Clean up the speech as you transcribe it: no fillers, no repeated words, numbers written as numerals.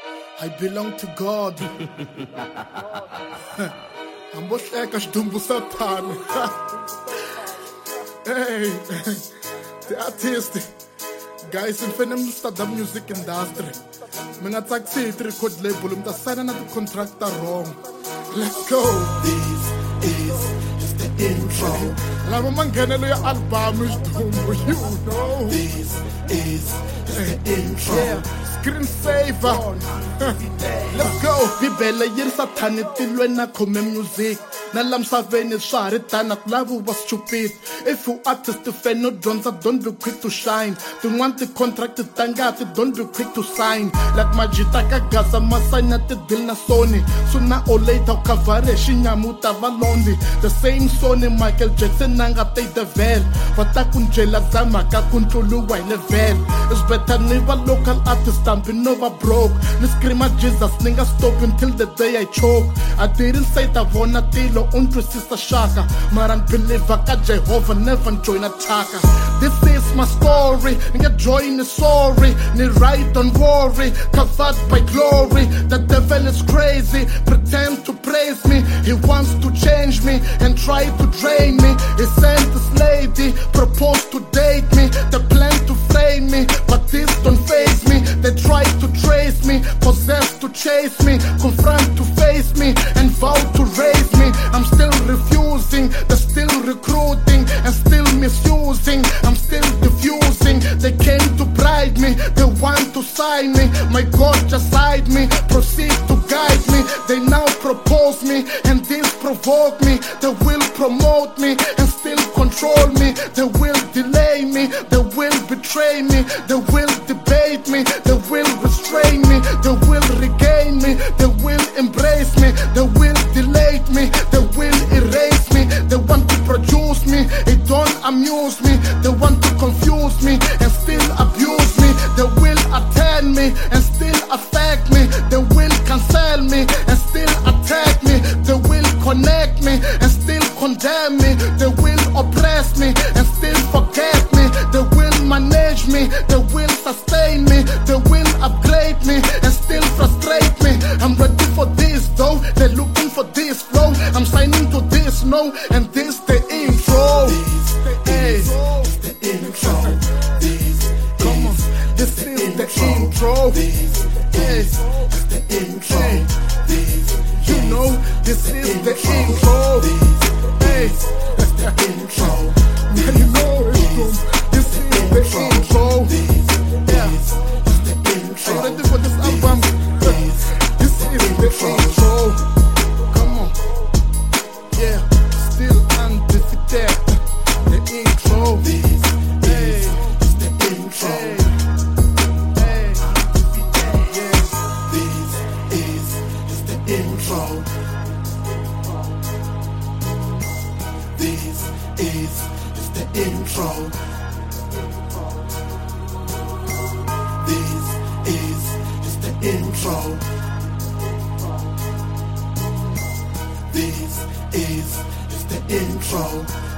I belong to God. Ambohleka xidumbu Satan. Hey, the artist. Guys, in the music industry. Mina taxi record label, I'm sign another contractor wrong. Let's go. This is just the intro. Lama mangenelo ya album is dumbu, you know. This is just the intro. Yeah. Screensaver. Let's go. Bibele yiri Satan tilwe na come music. Na lamsaveni swari tana kulavu was stupid. If you artist fan no drums, don't be quick to shine. Don't want the contract tangati, don't be quick to sign. Like Majitaka Gaza masanya te deal na Sony. Sooner or later kavare shinyamuta valonli. The same Sony Michael Jackson nanga take the veil. Vatakunjela zama kakuntulu wa level. It's better never local artist stamping over broke. Ni scream at Jesus nigga stop until the day I choke. I didn't say that vona tilo unto sister shaka. Maran believer ka Jehovah never join a taka. This is my story. Nigga join the story. Ni right don't worry. Covered by glory. The devil is crazy. Pretend to praise me. He wants to change me and try to drain me. He sent this lady, proposed to date me. They plan to frame me, but this don't faze me. They try to trace me, possessed to chase me, confront to face me, and vow to raise me. I'm still refusing, they're still recruiting, and still misusing. I'm still diffusing. They came to bribe me, they want to sign me. My God just hide me, proceed to guide me. They now propose me, and this provoke me. They will promote me, and still control me. They will delay me, they will betray me. They will debate me, they will restrain me. They will regain me, they will embrace me. They will delete me, they will erase me. They want to produce me, it don't amuse me. They want to confuse me and still abuse me. They will attend me and still affect me. They will cancel me and still attack me. They will connect me and still condemn me. They will oppress me and still forget me. They will manage me, they will sustain me. They will upgrade me and still frustrate me. I'm ready for this though, they're looking for this flow. I'm signing to this no, and this the intro. This is the intro. This is the intro. This is the intro. You know, this is the intro. This is the intro. Yeah, you know it's true. This is the intro. Yeah. Are you ready for this album? This is the intro. Come on. Yeah, still undefeated. The intro. This is the intro. Hey. This is the intro. This is the intro. This is the intro. This is the intro.